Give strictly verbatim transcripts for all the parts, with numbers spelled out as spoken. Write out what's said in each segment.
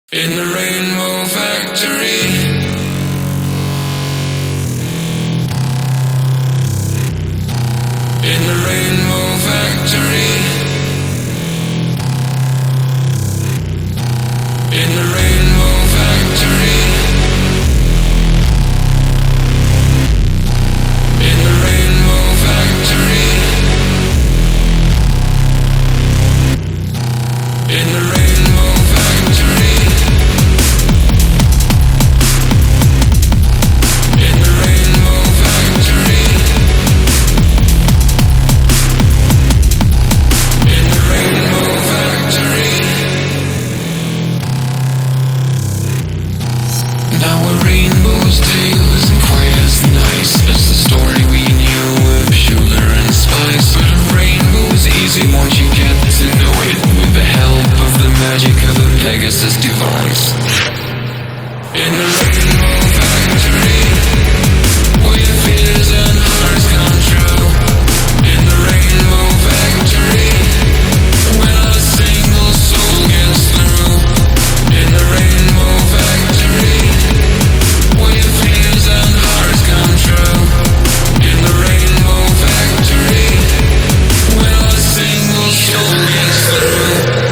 In the Rainbow Factory. In the Rainbow Factory. In the Rainbow Factory. In the Rainbow Factory. In the Rainbow Factory. In the Rainbow Factory. In the Rainbow Factory. Now a rainbow's tale isn't quite as nice as the story we knew of sugar and spice. But a rainbow is easy once you get to know it, with the help of the magic of a Pegasus device. In the Rainbow Factory, where your fears and hearts come true. In the Rainbow Factory, when a single soul gets through. In the Rainbow Factory, where your fears and hearts come true. In the Rainbow Factory, when a single soul gets through.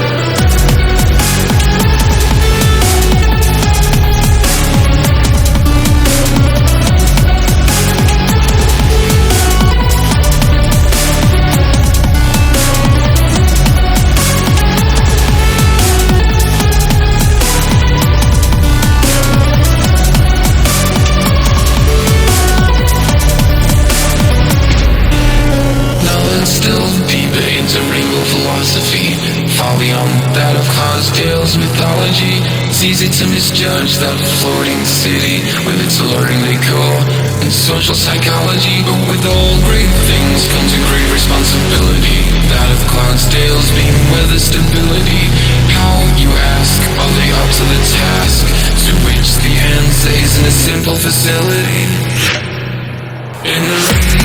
That of Clydesdale's mythology. It's easy to misjudge that floating city with its alluring decor and social psychology. But with all great things comes a great responsibility. That of Clydesdale's being weather stability. How, you ask, are they up to the task? To which the answer isn't a simple facility. In the